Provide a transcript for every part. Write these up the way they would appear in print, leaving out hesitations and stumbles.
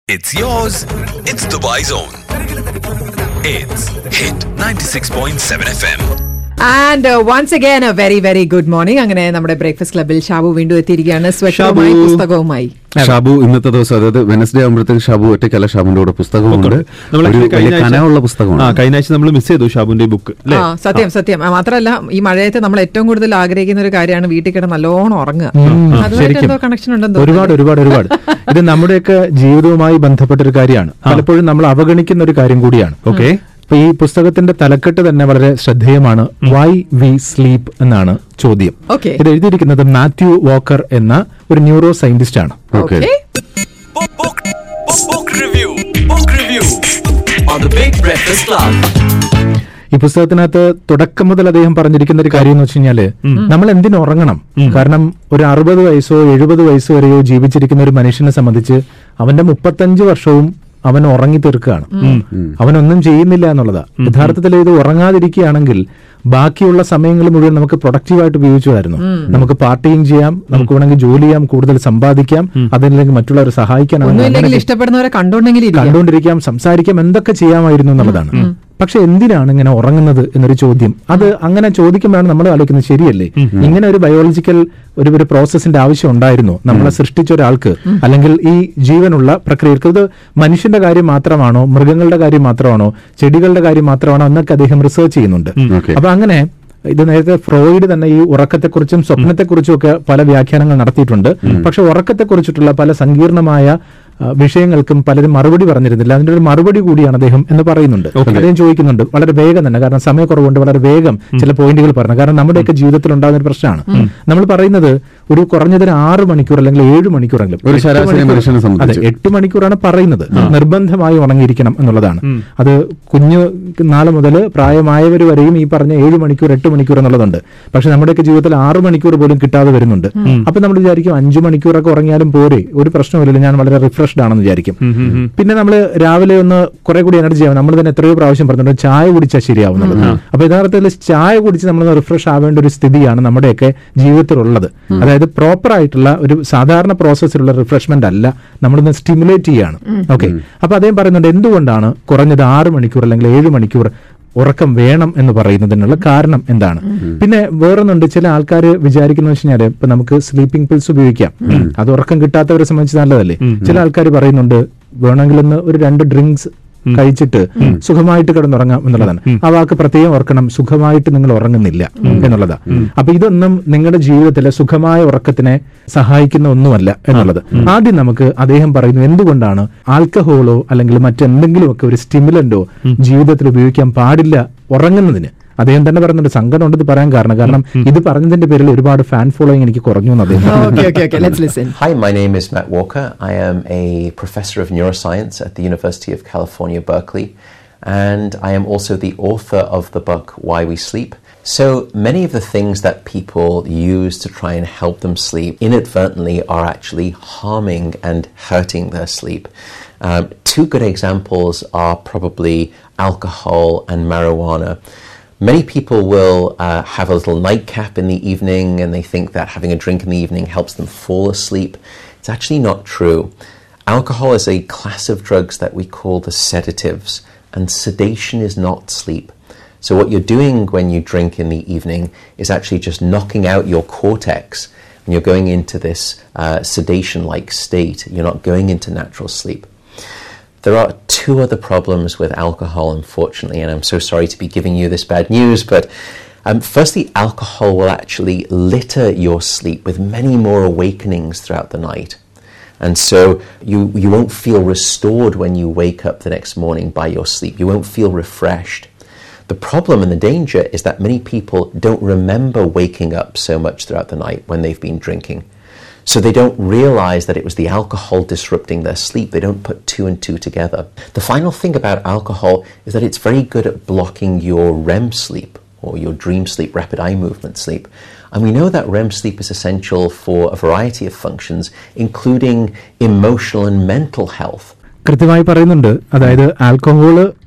It's yours. It's Dubai Zone. It's Hit 96.7 FM. And once again a very very good morning. അങ്ങനെ നമ്മുടെ breakfast ക്ലബിൽ ഷാബു വീണ്ടും എത്തിയിരിക്കുകയാണ് സ്വച്ഛമായി പുസ്തകവുമായി. ഷാബു ഇന്നത്തെ ദിവസം, അതായത് വെനസ്ഡേ ആകുമ്പോഴത്തേക്ക് ഷാബു ഒറ്റയ്ക്കല്ല, ഷാബുവിന്റെ കൂടെ പുസ്തകമുണ്ട്. കനമുള്ള പുസ്തകമാണ്. കഴിഞ്ഞ ആഴ്ച നമ്മൾ മിസ് ചെയ്തു ഷാബുവിന്റെ ബുക്ക്. സത്യം. മാത്രമല്ല ഈ മഴയത്ത് നമ്മൾ ഏറ്റവും കൂടുതൽ ആഗ്രഹിക്കുന്ന ഒരു കാര്യമാണ് വീട്ടിൽ കിടന്ന് നല്ലോണം ഉറങ്ങുക. അതുമായിട്ട് എന്തോ കണക്ഷൻ ഉണ്ടെന്ന് ഒരുപാട് ഇത് നമ്മുടെയൊക്കെ ജീവിതവുമായി ബന്ധപ്പെട്ട ഒരു കാര്യമാണ്. പലപ്പോഴും നമ്മൾ അവഗണിക്കുന്ന ഒരു കാര്യം കൂടിയാണ്. ഓക്കെ, അപ്പൊ ഈ പുസ്തകത്തിന്റെ തലക്കെട്ട് തന്നെ വളരെ ശ്രദ്ധേയമാണ്. വൈ വി സ്ലീപ്പ് എന്നാണ് ചോദ്യം. ഇത് എഴുതിയിരിക്കുന്നത് മാത്യു വോക്കർ എന്ന ഒരു ന്യൂറോ സയന്റിസ്റ്റ് ആണ്. ഈ പുസ്തകത്തിനകത്ത് തുടക്കം മുതൽ അദ്ദേഹം പറഞ്ഞിരിക്കുന്ന ഒരു കാര്യം എന്ന് വെച്ച് കഴിഞ്ഞാല് നമ്മൾ എന്തിനു ഉറങ്ങണം? കാരണം ഒരു 60 വയസ്സോ 70 വയസ്സ് വരെയോ ജീവിച്ചിരിക്കുന്ന ഒരു മനുഷ്യനെ സംബന്ധിച്ച് അവന്റെ 35 വർഷവും അവൻ ഉറങ്ങി തീർക്കുകയാണ്. അവനൊന്നും ചെയ്യുന്നില്ല എന്നുള്ളതാ. യഥാർത്ഥത്തിൽ ഇത് ഉറങ്ങാതിരിക്കുകയാണെങ്കിൽ ബാക്കിയുള്ള സമയങ്ങൾ മുഴുവൻ നമുക്ക് പ്രൊഡക്റ്റീവായിട്ട് ഉപയോഗിച്ചുമായിരുന്നു. നമുക്ക് പാർട്ടിയും ചെയ്യാം, നമുക്ക് വേണമെങ്കിൽ ജോലി ചെയ്യാം, കൂടുതൽ സമ്പാദിക്കാം, അതല്ലെങ്കിൽ മറ്റുള്ളവരെ സഹായിക്കാനാണ്, ഇഷ്ടപ്പെടുന്നവരെ കണ്ടുകൊണ്ടിരിക്കാം, സംസാരിക്കാം, എന്തൊക്കെ ചെയ്യാമായിരുന്നു എന്നുള്ളതാണ്. പക്ഷെ എന്തിനാണ് ഇങ്ങനെ ഉറങ്ങുന്നത് എന്നൊരു ചോദ്യം, അത് അങ്ങനെ ചോദിക്കുമ്പോഴാണ് നമ്മൾ ആലോചിക്കുന്നത്, ശരിയല്ലേ, ഇങ്ങനെ ഒരു ബയോളജിക്കൽ ഒരു പ്രോസസ്സിന്റെ ആവശ്യം ഉണ്ടായിരുന്നു നമ്മളെ സൃഷ്ടിച്ച ഒരാൾക്ക്, അല്ലെങ്കിൽ ഈ ജീവനുള്ള പ്രക്രിയക്ക്? ഇത് മനുഷ്യന്റെ കാര്യം മാത്രമാണോ, മൃഗങ്ങളുടെ കാര്യം മാത്രമാണോ, ചെടികളുടെ കാര്യം മാത്രമാണോ എന്നൊക്കെ അദ്ദേഹം റിസർച്ച് ചെയ്യുന്നുണ്ട്. അപ്പൊ അങ്ങനെ ഇത് നേരത്തെ ഫ്രോയിഡ് തന്നെ ഈ ഉറക്കത്തെക്കുറിച്ചും സ്വപ്നത്തെക്കുറിച്ചും ഒക്കെ പല വ്യാഖ്യാനങ്ങൾ നടത്തിയിട്ടുണ്ട്. പക്ഷെ ഉറക്കത്തെക്കുറിച്ചിട്ടുള്ള പല സങ്കീർണമായ വിഷയങ്ങൾക്കും പലരും മറുപടി പറഞ്ഞിരുന്നില്ല. അതിന്റെ ഒരു മറുപടി കൂടിയാണ് അദ്ദേഹം എന്ന് പറയുന്നുണ്ട്. അദ്ദേഹം ചോദിക്കുന്നുണ്ട് വളരെ വേഗം തന്നെ, കാരണം സമയക്കുറവുണ്ട്, വളരെ വേഗം ചില പോയിന്റുകൾ പറഞ്ഞു. കാരണം നമ്മുടെയൊക്കെ ജീവിതത്തിൽ ഉണ്ടാകുന്ന ഒരു പ്രശ്നമാണ്. നമ്മൾ പറയുന്നത് ഒരു കുറഞ്ഞതൊരു 6 മണിക്കൂർ അല്ലെങ്കിൽ 7 മണിക്കൂറെങ്കിലും, 8 മണിക്കൂറാണ് പറയുന്നത്, നിർബന്ധമായി ഉണങ്ങിയിരിക്കണം എന്നുള്ളതാണ്. അത് കുഞ്ഞു നാളെ മുതൽ പ്രായമായവർ വരെയും ഈ പറഞ്ഞ 7 മണിക്കൂർ 8 മണിക്കൂർ എന്നുള്ളതുണ്ട്. പക്ഷെ നമ്മുടെയൊക്കെ ജീവിതത്തിൽ 6 മണിക്കൂർ പോലും കിട്ടാതെ വരുന്നുണ്ട്. അപ്പൊ നമ്മൾ വിചാരിക്കും 5 മണിക്കൂറൊക്കെ ഉറങ്ങിയാലും പോരെ, ഒരു പ്രശ്നമില്ല, ഞാൻ വളരെ റിഫ്രഷ്ഡ് ആണെന്ന് വിചാരിക്കും. പിന്നെ നമ്മൾ രാവിലെ ഒന്ന് കുറെ കൂടി എനർജി ആവും. നമ്മൾ തന്നെ എത്രയോ പ്രാവശ്യം പറഞ്ഞിട്ടുണ്ട് ചായ കുടിച്ചാൽ ശരിയാവുന്നത്. അപ്പൊ യഥാർത്ഥത്തിൽ ചായ കുടിച്ച് നമ്മൾ റിഫ്രഷ് ആവേണ്ട ഒരു സ്ഥിതിയാണ് നമ്മുടെയൊക്കെ ജീവിതത്തിലുള്ളത്. അതായത് പ്രോപ്പർ ആയിട്ടുള്ള ഒരു സാധാരണ പ്രോസസ്സിലുള്ള റിഫ്രഷ്മെന്റ് അല്ല, നമ്മളൊന്ന് സ്റ്റിമുലേറ്റ് ചെയ്യാണ്. ഓക്കെ, അപ്പൊ അദ്ദേഹം പറയുന്നുണ്ട് എന്തുകൊണ്ടാണ് കുറഞ്ഞത് 6 മണിക്കൂർ അല്ലെങ്കിൽ 7 മണിക്കൂർ ഉറക്കം വേണം എന്ന് പറയുന്നതിനുള്ള കാരണം എന്താണ്. പിന്നെ വേറൊന്നുണ്ട്, ചില ആൾക്കാർ വിചാരിക്കുന്ന വെച്ച് കഴിഞ്ഞാല് ഇപ്പൊ നമുക്ക് സ്ലീപ്പിംഗ് പിൽസ് ഉപയോഗിക്കാം, അത് ഉറക്കം കിട്ടാത്തവരെ സംബന്ധിച്ച് നല്ലതല്ലേ. ചില ആൾക്കാർ പറയുന്നുണ്ട് വേണമെങ്കിൽ ഒന്ന് ഒരു 2 ഡ്രിങ്ക്സ് കഴിച്ചിട്ട് സുഖമായിട്ട് കിടന്നുറങ്ങാം എന്നുള്ളതാണ്. ആ വാക്ക് പ്രത്യേകം ഓർക്കണം, സുഖമായിട്ട് നിങ്ങൾ ഉറങ്ങുന്നില്ല എന്നുള്ളതാ. അപ്പൊ ഇതൊന്നും നിങ്ങളുടെ ജീവിതത്തിലെ സുഖമായ ഉറക്കത്തിനെ സഹായിക്കുന്ന ഒന്നുമല്ല എന്നുള്ളത്. ആദ്യം നമുക്ക് അദ്ദേഹം പറയുന്നു എന്തുകൊണ്ടാണ് ആൽക്കഹോളോ അല്ലെങ്കിൽ മറ്റെന്തെങ്കിലുമൊക്കെ ഒരു സ്റ്റിമുലന്റോ ജീവിതത്തിൽ ഉപയോഗിക്കാൻ പാടില്ല ഉറങ്ങുന്നതിന്. അദ്ദേഹം തന്നെ പറയുന്നുണ്ട്, സങ്കടം ഉണ്ടെന്ന് പറയാൻ കാരണം ഇത് പറഞ്ഞതിന്റെ പേരിൽ ഒരുപാട് ഫാൻ ഫോളോയിങ് എനിക്ക് കുറഞ്ഞു എന്ന് അദ്ദേഹം. Hi, my name is Matt Walker. I am a professor of neuroscience at the University of California, Berkeley, and I am also the author of the book Why We Sleep. So many of the things that people use to try and help them sleep inadvertently are actually harming and hurting their sleep. Two good examples are probably alcohol and marijuana. Many people will have a little nightcap in the evening and they think that having a drink in the evening helps them fall asleep. It's actually not true. Alcohol is a class of drugs that we call the sedatives, and sedation is not sleep. So what you're doing when you drink in the evening is actually just knocking out your cortex and you're going into this sedation-like state. You're not going into natural sleep. There are 2 other problems with alcohol, unfortunately, and I'm so sorry to be giving you this bad news, but firstly, alcohol will actually litter your sleep with many more awakenings throughout the night. And so you won't feel restored when you wake up the next morning by your sleep. You won't feel refreshed. The problem and the danger is that many people don't remember waking up so much throughout the night when they've been drinking. So they don't realize that it was the alcohol disrupting their sleep. They don't put 2 and 2 together. The final thing about alcohol is that it's very good at blocking your REM sleep, or your dream sleep, rapid eye movement sleep. And we know that REM sleep is essential for a variety of functions, including emotional and mental health. കൃത്യമായി പറയുന്നുണ്ട്, അതായത് alcohol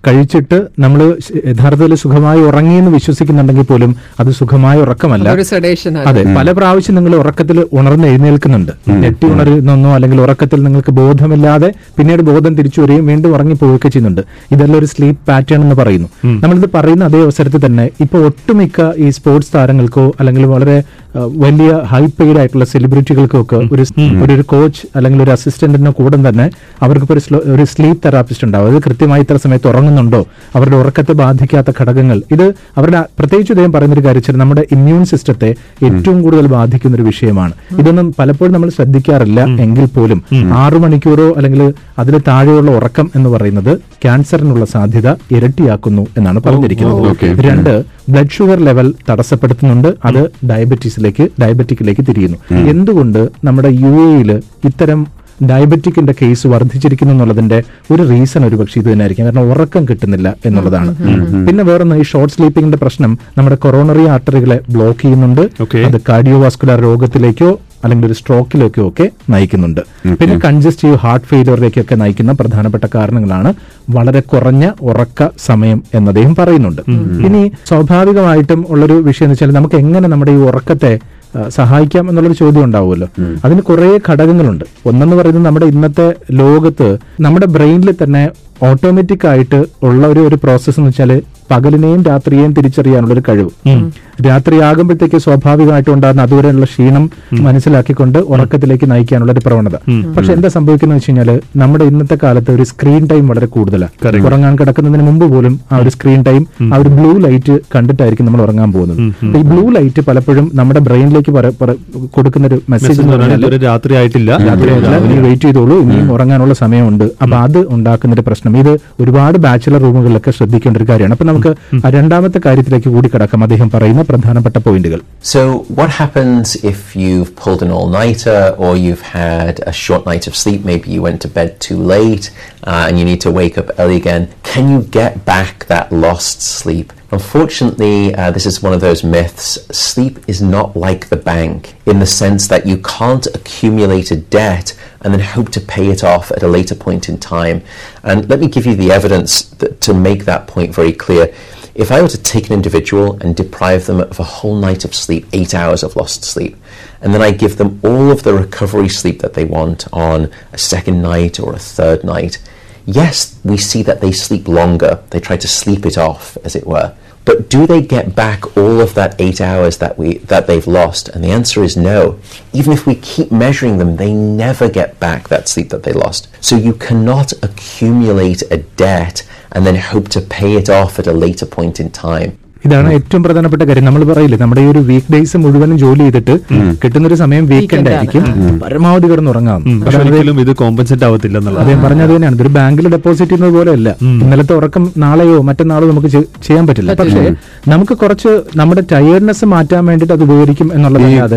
കഴിച്ചിട്ട് നമ്മൾ യഥാർത്ഥത്തിൽ സുഖമായി ഉറങ്ങിയെന്ന് വിശ്വസിക്കുന്നുണ്ടെങ്കിൽ പോലും അത് സുഖമായ ഉറക്കമല്ല. അതെ, പല പ്രാവശ്യം നിങ്ങൾ ഉറക്കത്തിൽ ഉണർന്ന് എഴുന്നേൽക്കുന്നുണ്ട്, ഞെട്ടി ഉണരുന്നോ അല്ലെങ്കിൽ ഉറക്കത്തിൽ നിങ്ങൾക്ക് ബോധമില്ലാതെ പിന്നീട് ബോധം തിരിച്ചു വരികയും വീണ്ടും ഉറങ്ങിപ്പോവുകയൊക്കെ ചെയ്യുന്നുണ്ട്. ഇതെല്ലാം ഒരു സ്ലീപ്പ് പാറ്റേൺ എന്ന് പറയുന്നു. നമ്മളിത് പറയുന്ന അതേ അവസരത്തിൽ തന്നെ ഇപ്പൊ ഒട്ടുമിക്ക ഈ സ്പോർട്സ് താരങ്ങൾക്കോ അല്ലെങ്കിൽ വളരെ വലിയ ഹൈ പെയ്ഡ് ആയിട്ടുള്ള സെലിബ്രിറ്റികൾക്കോ ഒക്കെ ഒരു കോച്ച് അല്ലെങ്കിൽ ഒരു അസിസ്റ്റന്റിന്റെ കൂടെ തന്നെ അവർക്ക് ഒരു സ്ലീപ്പ് തെറാപ്പിസ്റ്റ് ഉണ്ടാവും. അത് കൃത്യമായി ഇത്ര സമയത്ത് ഉറങ്ങുന്നുണ്ടോ, അവരുടെ ഉറക്കത്തെ ബാധിക്കാത്ത ഘടകങ്ങൾ, ഇത് അവരുടെ പ്രത്യേകിച്ച് ഇദ്ദേഹം പറയുന്നൊരു കാര്യം നമ്മുടെ ഇമ്മ്യൂൺ സിസ്റ്റത്തെ ഏറ്റവും കൂടുതൽ ബാധിക്കുന്ന ഒരു വിഷയമാണ്. ഇതൊന്നും പലപ്പോഴും നമ്മൾ ശ്രദ്ധിക്കാറില്ല എങ്കിൽ പോലും 6 മണിക്കൂറോ അല്ലെങ്കിൽ അതിൽ താഴെയുള്ള ഉറക്കം എന്ന് പറയുന്നത് ക്യാൻസറിനുള്ള സാധ്യത ഇരട്ടിയാക്കുന്നു എന്നാണ് പറഞ്ഞിരിക്കുന്നത്. 2, ബ്ലഡ് ഷുഗർ ലെവൽ തടസ്സപ്പെടുത്തുന്നുണ്ട്. അത് ഡയബറ്റിക്കിലേക്ക് തിരിയുന്നു. എന്തുകൊണ്ട് നമ്മുടെ UAE ഇത്തരം ഡയബറ്റിക്കിന്റെ കേസ് വർദ്ധിച്ചിരിക്കുന്നു എന്നുള്ളതിന്റെ ഒരു റീസൺ ഒരുപക്ഷെ ഇത് തന്നെയായിരിക്കും. കാരണം ഉറക്കം കിട്ടുന്നില്ല എന്നുള്ളതാണ്. പിന്നെ വേറൊന്ന്, ഈ ഷോർട്ട് സ്ലീപ്പിംഗിന്റെ പ്രശ്നം നമ്മുടെ കൊറോണറി ആർട്ടറികളെ ബ്ലോക്ക് ചെയ്യുന്നുണ്ട്. അത് കാർഡിയോവാസ്കുലർ രോഗത്തിലേക്കോ അല്ലെങ്കിൽ ഒരു സ്ട്രോക്കിലേക്കോ ഒക്കെ നയിക്കുന്നുണ്ട്. പിന്നെ കൺജസ്റ്റീവ് ഹാർട്ട് ഫെയിലിയറിലേക്കൊക്കെ നയിക്കുന്ന പ്രധാനപ്പെട്ട കാരണങ്ങളാണ് വളരെ കുറഞ്ഞ ഉറക്ക സമയം എന്ന് അദ്ദേഹം പറയുന്നുണ്ട്. ഇനി സ്വാഭാവികമായിട്ടും ഉള്ളൊരു വിഷയം എന്ന് വെച്ചാൽ നമുക്ക് എങ്ങനെ നമ്മുടെ ഈ ഉറക്കത്തെ സഹായിക്കാം എന്നുള്ളൊരു ചോദ്യം ഉണ്ടാവുമല്ലോ. അതിന് കുറെ ഘടകങ്ങളുണ്ട്. ഒന്നെന്ന് പറയുന്നത് നമ്മുടെ ഇന്നത്തെ ലോകത്ത് നമ്മുടെ ബ്രെയിനിൽ തന്നെ ഓട്ടോമാറ്റിക് ആയിട്ട് ഉള്ള ഒരു പ്രോസസ് എന്ന് വെച്ചാൽ പകലിനെയും രാത്രിയെയും തിരിച്ചറിയാനുള്ള ഒരു കഴിവ്. രാത്രി ആകുമ്പോഴത്തേക്ക് സ്വാഭാവികമായിട്ട് ഉണ്ടാകുന്ന അതുവരെയുള്ള ക്ഷീണം മനസ്സിലാക്കിക്കൊണ്ട് ഉറക്കത്തിലേക്ക് നയിക്കാനുള്ള ഒരു പ്രവണത. പക്ഷെ എന്താ സംഭവിക്കുന്നത് വെച്ച് കഴിഞ്ഞാൽ നമ്മുടെ ഇന്നത്തെ കാലത്ത് ഒരു സ്ക്രീൻ ടൈം വളരെ കൂടുതലാണ്. ഉറങ്ങാൻ കിടക്കുന്നതിന് മുമ്പ് പോലും ആ ഒരു സ്ക്രീൻ ടൈം, ആ ഒരു ബ്ലൂ ലൈറ്റ് കണ്ടിട്ടായിരിക്കും നമ്മൾ ഉറങ്ങാൻ പോകുന്നത്. ഈ ബ്ലൂ ലൈറ്റ് പലപ്പോഴും നമ്മുടെ ബ്രെയിനിലേക്ക് കൊടുക്കുന്ന ഒരു മെസ്സേജ് എന്ന് പറഞ്ഞാൽ രാത്രി ആയിട്ടില്ല, ഇനി വെയിറ്റ് ചെയ്തോളൂ, ഇനിയും ഉറങ്ങാനുള്ള സമയമുണ്ട്. അപ്പൊ അത് ഉണ്ടാക്കുന്ന ഒരു പ്രശ്നം. ഇത് ഒരുപാട് ബാച്ചിലർ റൂമുകളിലൊക്കെ ശ്രദ്ധിക്കേണ്ട ഒരു കാര്യമാണ്. അപ്പൊ നമുക്ക് രണ്ടാമത്തെ കാര്യത്തിലേക്ക് കൂടി കടക്കാം. അദ്ദേഹം പറയുന്ന പ്രധാനപ്പെട്ട പോയിന്റുകൾ. So what happens if you've pulled an all-nighter or you've had a short night of sleep? Maybe you went to bed too late and you need to wake up early again. Can you get back that lost sleep? Unfortunately, this is one of those myths. Sleep is not like the bank in the sense that you can't accumulate a debt and then hope to pay it off at a later point in time. And let me give you the evidence to make that point very clear. If I were to take an individual and deprive them of a whole night of sleep, 8 hours of lost sleep, and then I give them all of the recovery sleep that they want on a second night or a third night, yes, we see that they sleep longer. They try to sleep it off, as it were. But do they get back all of that 8 hours that they've lost? And the answer is no. Even if we keep measuring them, they never get back that sleep that they lost. So you cannot accumulate a debt and then hope to pay it off at a later point in time. ഇതാണ് ഏറ്റവും പ്രധാനപ്പെട്ട കാര്യം. നമ്മൾ പറയില്ലേ, നമ്മുടെ ഈ ഒരു week days മുഴുവനും ജോലി ചെയ്തിട്ട് കിട്ടുന്നൊരു സമയം വീക്കെൻഡ് ആയിരിക്കും, പരമാവധി കിടന്നുറങ്ങാം. ഇത് കോമ്പൻസേറ്റ് ആവത്തില്ല. അദ്ദേഹം പറഞ്ഞത് തന്നെയാണ്, ഇതൊരു ബാങ്കിൽ ഡെപ്പോസിറ്റ് ചെയ്യുന്നത് പോലെയല്ല. ഇന്നലത്തെ ഉറക്കം നാളെയോ മറ്റന്നാളോ നമുക്ക് ചെയ്യാൻ പറ്റില്ല. പക്ഷേ നമുക്ക് കുറച്ച് നമ്മുടെ ടയേർഡ്നെസ് മാറ്റാൻ വേണ്ടിയിട്ട് അത് ഉപകരിക്കും എന്നുള്ളതല്ലാതെ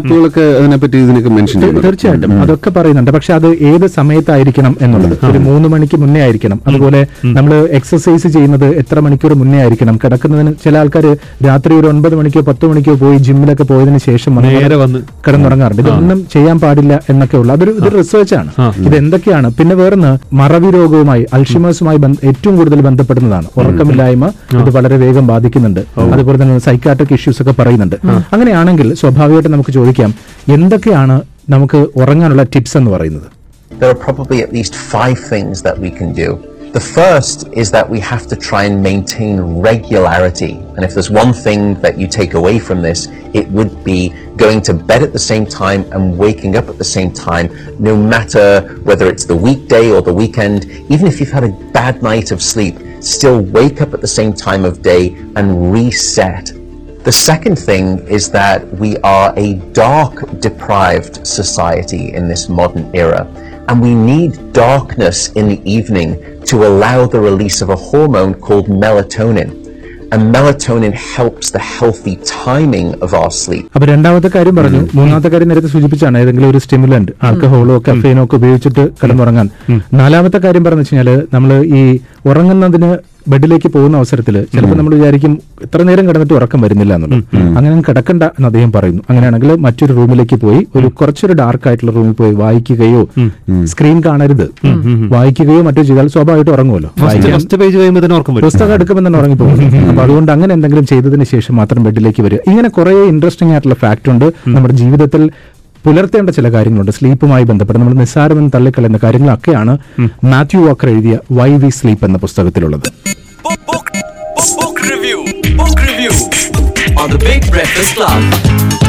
തീർച്ചയായിട്ടും അതൊക്കെ പറയുന്നുണ്ട്. പക്ഷെ അത് ഏത് സമയത്തായിരിക്കണം എന്നുള്ളത്, ഒരു 3 മണിക്ക് മുന്നേ ആയിരിക്കണം. അതുപോലെ നമ്മൾ എക്സസൈസ് ചെയ്യുന്നത് എത്ര മണിക്കൂർ മുന്നേ ആയിരിക്കണം. കിടക്കുന്നതിന് ചില ആൾക്കാർ രാത്രി ഒരു 9 മണിക്കോ 10 മണിക്കോ പോയി ജിമ്മിലൊക്കെ പോയതിനു ശേഷം നേരെ വന്ന് കിടന്നുറങ്ങാറുണ്ട്. ഇതൊന്നും ചെയ്യാൻ പാടില്ല എന്നൊക്കെ ഉള്ള അതൊരു റിസർച്ചാണ്. ഇത് എന്തൊക്കെയാണ്? പിന്നെ വേറൊന്ന്, മറവി രോഗവുമായി അൽഷിമേഴ്സുമായി ഏറ്റവും കൂടുതൽ ബന്ധപ്പെടുന്നതാണ്. ഉറക്കമില്ലായ്മ ഇത് വളരെ വേഗം ബാധിക്കുന്നുണ്ട്. അതുപോലെ തന്നെ സൈക്കാട്രിക് ഇഷ്യൂസ് ഒക്കെ പറയുന്നുണ്ട്. അങ്ങനെയാണെങ്കിൽ സ്വാഭാവികമായിട്ട് നമുക്ക് ചോദിക്കാം, എന്തൊക്കെയാണ് നമുക്ക് ഉറങ്ങാനുള്ള ടിപ്സ് എന്ന് പറയുന്നത്? There are probably at least 5 things that we can do. The first is that we have to try and maintain regularity. And if there's one thing that you take away from this, it would be going to bed at the same time and waking up at the same time, no matter whether it's the weekday or the weekend. Even if you've had a bad night of sleep, still wake up at the same time of day and reset. The second thing is that we are a dark deprived society in this modern era. And we need darkness in the evening to allow the release of a hormone called melatonin. And melatonin helps the healthy timing of our sleep. അപ്പോൾ രണ്ടാമത്തെ കാര്യം പറഞ്ഞു. മൂന്നാമത്തെ കാര്യം നേരത്തെ സൂചിപ്പിച്ചാണ്, ഏതെങ്കിലും ഒരു stimulant, ആൽക്കഹോളോ Caffeino ഒക്കെ ഉപയോഗിച്ചിട്ട് കിടന്നുറങ്ങാൻ. നാലാമത്തെ കാര്യം പറഞ്ഞു വെച്ചാൽ നമ്മൾ ഈ ഉറങ്ങുന്നതിന് ബെഡിലേക്ക് പോകുന്ന അവസരത്തിൽ ചിലപ്പോൾ നമ്മൾ വിചാരിക്കും ഇത്ര നേരം കിടന്നിട്ട് ഉറക്കം വരുന്നില്ല എന്നുള്ളത്. അങ്ങനെ കിടക്കണ്ട എന്ന് അദ്ദേഹം പറയുന്നു. അങ്ങനെയാണെങ്കിൽ മറ്റൊരു റൂമിലേക്ക് പോയി കുറച്ചൊരു ഡാർക്ക് ആയിട്ടുള്ള റൂമിൽ പോയി വായിക്കുകയോ, സ്ക്രീൻ കാണരുത്, വായിക്കുകയോ മറ്റോ ചെയ്താൽ സ്വാഭാവികമായിട്ട് ഉറങ്ങുമല്ലോ. പുസ്തകം എടുക്കുമ്പോൾ തന്നെ ഉറങ്ങിപ്പോകും. അപ്പൊ അതുകൊണ്ട് അങ്ങനെ എന്തെങ്കിലും ചെയ്തതിന് ശേഷം മാത്രം ബെഡിലേക്ക് വരിക. ഇങ്ങനെ കുറെ ഇൻട്രസ്റ്റിംഗ് ആയിട്ടുള്ള ഫാക്ട് ഉണ്ട്. നമ്മുടെ ജീവിതത്തിൽ പുലർത്തേണ്ട ചില കാര്യങ്ങളുണ്ട് സ്ലീപ്പുമായി ബന്ധപ്പെട്ട്. നമ്മൾ നിസ്സാരമെന്ന് തള്ളിക്കളയുന്ന കാര്യങ്ങളൊക്കെയാണ് മാത്യു വാക്കർ എഴുതിയ വൈ വി സ്ലീപ്പ് എന്ന പുസ്തകത്തിലുള്ളത്. Book review on the Big Breakfast Club.